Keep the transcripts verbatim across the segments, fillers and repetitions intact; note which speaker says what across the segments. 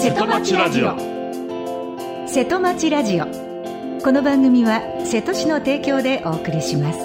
Speaker 1: 瀬戸町ラジオ。
Speaker 2: 瀬戸町ラジオ、この番組は瀬戸市の提供でお送りします。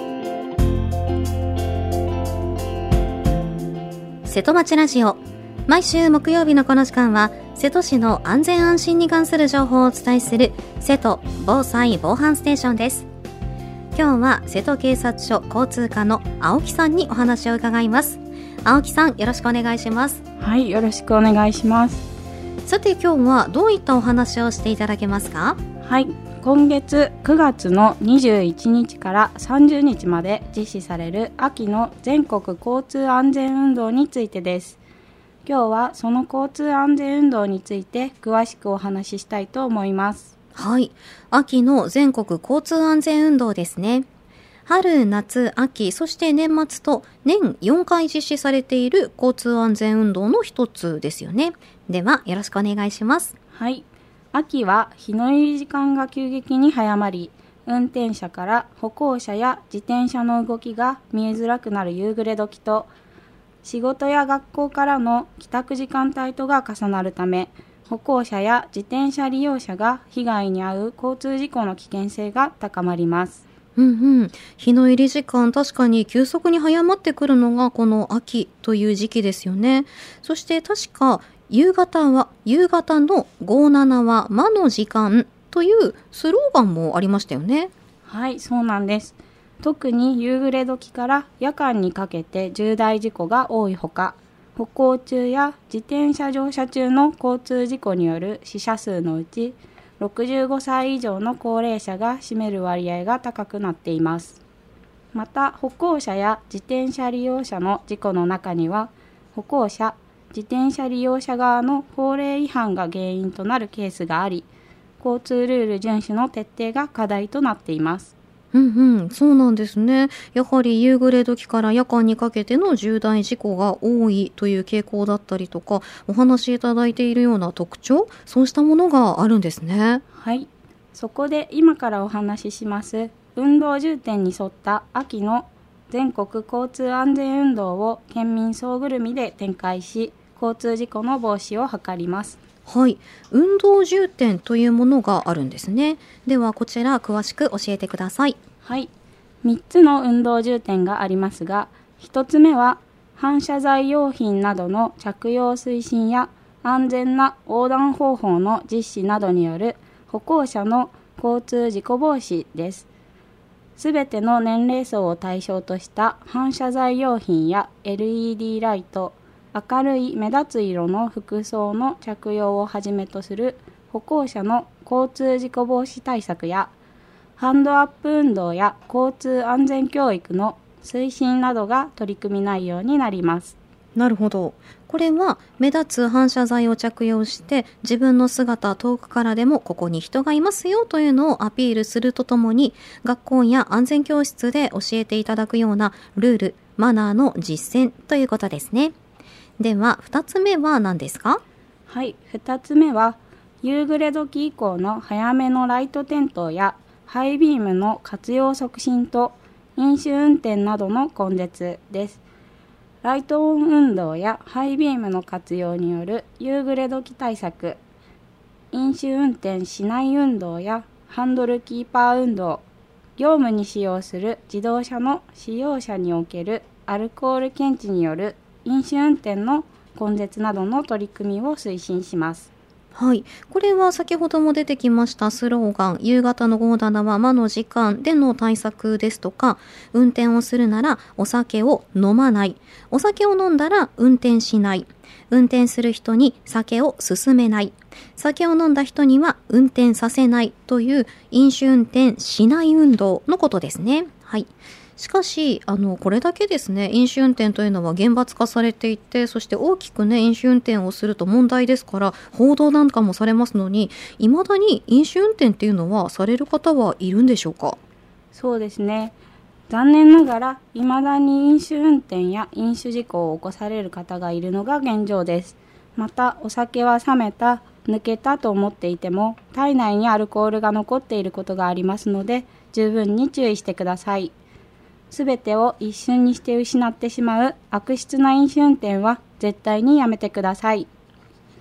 Speaker 3: 瀬戸町ラジオ、毎週木曜日のこの時間は瀬戸市の安全安心に関する情報をお伝えする瀬戸防災防犯ステーションです。今日は瀬戸警察署交通課の青木さんにお話を伺います。青木さん、よろしくお願いします。
Speaker 4: はい、よろしくお願いします。
Speaker 3: さて、今日はどういったお話をしていただけますか？
Speaker 4: はい、今月くがつのにじゅういちにちからさんじゅうにちまで実施される秋の全国交通安全運動についてです。今日はその交通安全運動について詳しくお話ししたいと思います。
Speaker 3: はい、秋の全国交通安全運動ですね。春、夏、秋、そして年末と年よんかい実施されている交通安全運動の一つですよね。ではよろしくお願いします。
Speaker 4: はい、秋は日の入り時間が急激に早まり、運転者から歩行者や自転車の動きが見えづらくなる夕暮れ時と、仕事や学校からの帰宅時間帯とが重なるため、歩行者や自転車利用者が被害に遭う交通事故の危険性が高まります。
Speaker 3: うんうん、日の入り時間、確かに急速に早まってくるのがこの秋という時期ですよね。そして確か夕方は夕方のごじゅうななは魔の時間というスローガンもありましたよね。
Speaker 4: はい、そうなんです。特に夕暮れ時から夜間にかけて重大事故が多いほか、歩行中や自転車乗車中の交通事故による死者数のうち、ろくじゅうごさい以上の高齢者が占める割合が高くなっています。また、歩行者や自転車利用者の事故の中には、歩行者、自転車利用者側の法令違反が原因となるケースがあり、交通ルール遵守の徹底が課題となっています。
Speaker 3: うんうん、そうなんですね。やはり夕暮れ時から夜間にかけての重大事故が多いという傾向だったりとか、お話しいただいているような特徴、そうしたものがあるんですね。
Speaker 4: はい、そこで今からお話しします運動重点に沿った秋の全国交通安全運動を県民総ぐるみで展開し、交通事故の防止を図ります。
Speaker 3: はい、運動重点というものがあるんですね。ではこちら詳しく教えてください。
Speaker 4: はい、みっつの運動重点がありますが、ひとつめは反射材用品などの着用推進や安全な横断方法の実施などによる歩行者の交通事故防止です。すべての年齢層を対象とした反射材用品や エルイーディー ライト、明るい目立つ色の服装の着用をはじめとする歩行者の交通事故防止対策や、ハンドアップ運動や交通安全教育の推進などが取り組み内容になります。
Speaker 3: なるほど。これは目立つ反射材を着用して自分の姿遠くからでもここに人がいますよというのをアピールするとともに、学校や安全教室で教えていただくようなルール、マナーの実践ということですね。ではふたつめは何ですか？
Speaker 4: はい、ふたつめは夕暮れ時以降の早めのライト点灯やハイビームの活用促進と飲酒運転などの根絶です。ライトオン運動やハイビームの活用による夕暮れ時対策、飲酒運転しない運動やハンドルキーパー運動、業務に使用する自動車の使用者におけるアルコール検知による飲酒運転の根絶などの取り組みを推進します。
Speaker 3: はい、これは先ほども出てきましたスローガン、夕方のごじゅうななは魔の時間での対策ですとか、運転をするならお酒を飲まない、お酒を飲んだら運転しない、運転する人に酒を勧めない、酒を飲んだ人には運転させないという飲酒運転しない運動のことですね。はい。しかし、あの、これだけですね、飲酒運転というのは厳罰化されていて、そして大きくね、飲酒運転をすると問題ですから、報道なんかもされますのに、未だに飲酒運転っていうのはされる方はいるんでしょうか？
Speaker 4: そうですね。残念ながら、未だに飲酒運転や飲酒事故を起こされる方がいるのが現状です。また、お酒は冷めた、抜けたと思っていても、体内にアルコールが残っていることがありますので、十分に注意してください。すべてを一瞬にして失ってしまう悪質な飲酒運転は絶対にやめてください。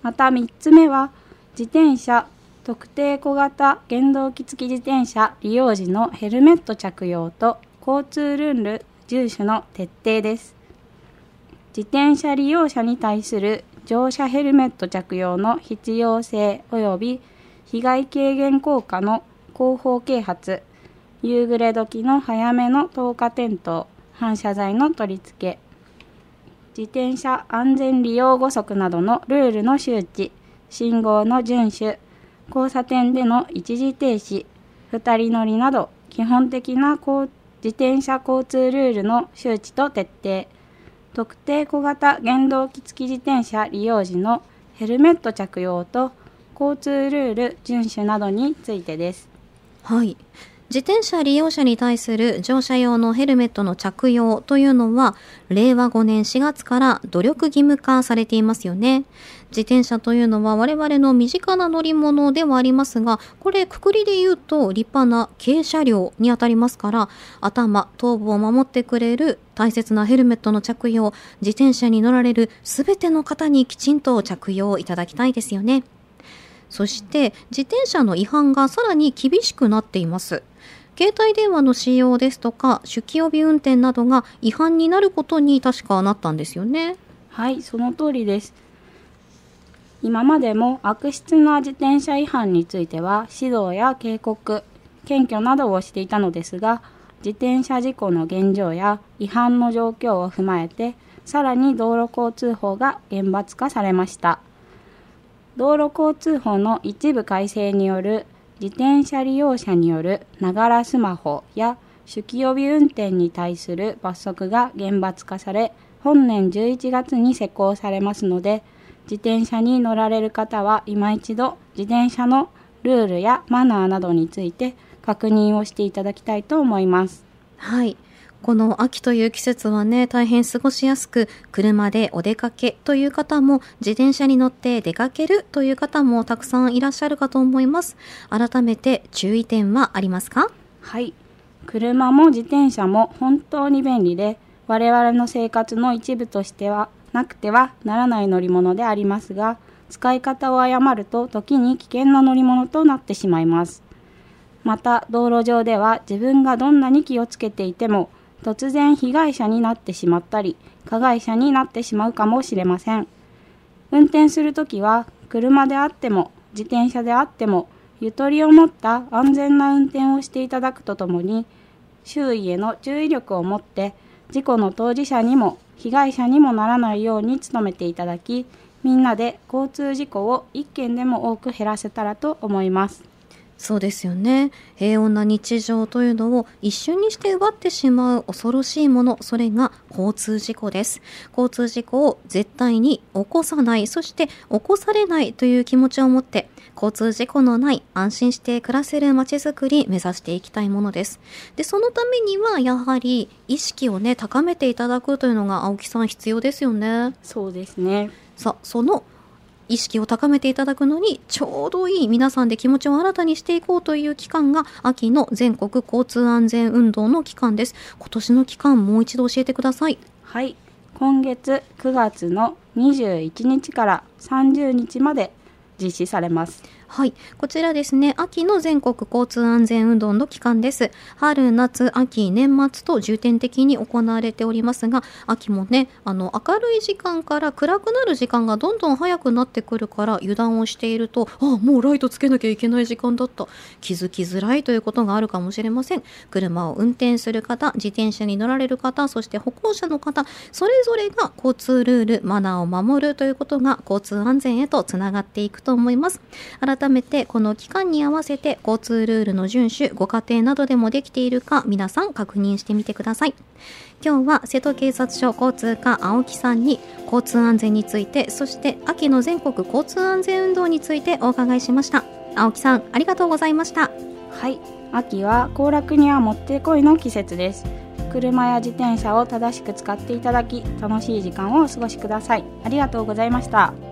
Speaker 4: またみっつめは、自転車、特定小型原動機付き自転車利用時のヘルメット着用と交通ルール遵守の徹底です。自転車利用者に対する乗車ヘルメット着用の必要性及び被害軽減効果の広報啓発、夕暮れ時の早めの灯火点灯、反射材の取り付け、自転車安全利用誤則などのルールの周知、信号の遵守、交差点での一時停止、二人乗りなど基本的な自転車交通ルールの周知と徹底、特定小型原動機付き自転車利用時のヘルメット着用と交通ルール遵守などについてです。
Speaker 3: はい。自転車利用者に対する乗車用のヘルメットの着用というのは、れいわごねんしがつから努力義務化されていますよね。自転車というのは我々の身近な乗り物ではありますが、これくくりで言うと立派な軽車両にあたりますから、頭、頭部を守ってくれる大切なヘルメットの着用、自転車に乗られるすべての方にきちんと着用いただきたいですよね。そして自転車の違反がさらに厳しくなっています。携帯電話の使用ですとか酒気帯び運転などが違反になることに確かなったんですよね。
Speaker 4: はい、その通りです。今までも悪質な自転車違反については指導や警告、検挙などをしていたのですが、自転車事故の現状や違反の状況を踏まえて、さらに道路交通法が厳罰化されました。道路交通法の一部改正による自転車利用者によるながらスマホや酒気帯び運転に対する罰則が厳罰化され、本年じゅういちがつに施行されますので、自転車に乗られる方は今一度自転車のルールやマナーなどについて確認をしていただきたいと思います。
Speaker 3: はい。この秋という季節はね、大変過ごしやすく、車でお出かけという方も、自転車に乗って出かけるという方もたくさんいらっしゃるかと思います。改めて注意点はありますか？
Speaker 4: はい。車も自転車も本当に便利で、我々の生活の一部としてはなくてはならない乗り物でありますが、使い方を誤ると時に危険な乗り物となってしまいます。また、道路上では自分がどんなに気をつけていても、突然被害者になってしまったり、加害者になってしまうかもしれません。運転するときは、車であっても、自転車であっても、ゆとりを持った安全な運転をしていただくとともに、周囲への注意力を持って、事故の当事者にも、被害者にもならないように努めていただき、みんなで交通事故を一件でも多く減らせたらと思います。
Speaker 3: そうですよね。平穏な日常というのを一瞬にして奪ってしまう恐ろしいもの、それが交通事故です。交通事故を絶対に起こさない、そして起こされないという気持ちを持って、交通事故のない安心して暮らせる街づくり目指していきたいものです。で、そのためにはやはり意識をね、高めていただくというのが青木さん必要ですよね。
Speaker 4: そうですね。
Speaker 3: さあ、その意識を高めていただくのにちょうどいい、皆さんで気持ちを新たにしていこうという期間が秋の全国交通安全運動の期間です。今年の期間、もう一度教えてください。
Speaker 4: はい、今月くがつのにじゅういちにちからさんじゅうにちまで実施されます。
Speaker 3: はい、こちらですね、秋の全国交通安全運動の期間です。春、夏、秋、年末と重点的に行われておりますが、秋もね、あの明るい時間から暗くなる時間がどんどん早くなってくるから、油断をしていると、あ、もうライトつけなきゃいけない時間だった、気づきづらいということがあるかもしれません。車を運転する方、自転車に乗られる方、そして歩行者の方、それぞれが交通ルール、マナーを守るということが交通安全へとつながっていくと思います。改めてこの期間に合わせて交通ルールの遵守、ご家庭などでもできているか皆さん確認してみてください。今日は瀬戸警察署交通課青木さんに交通安全について、そして秋の全国交通安全運動についてお伺いしました。青木さん、ありがとうございました。
Speaker 4: はい、秋は行楽にはもってこいの季節です。車や自転車を正しく使っていただき、楽しい時間をお過ごしください。ありがとうございました。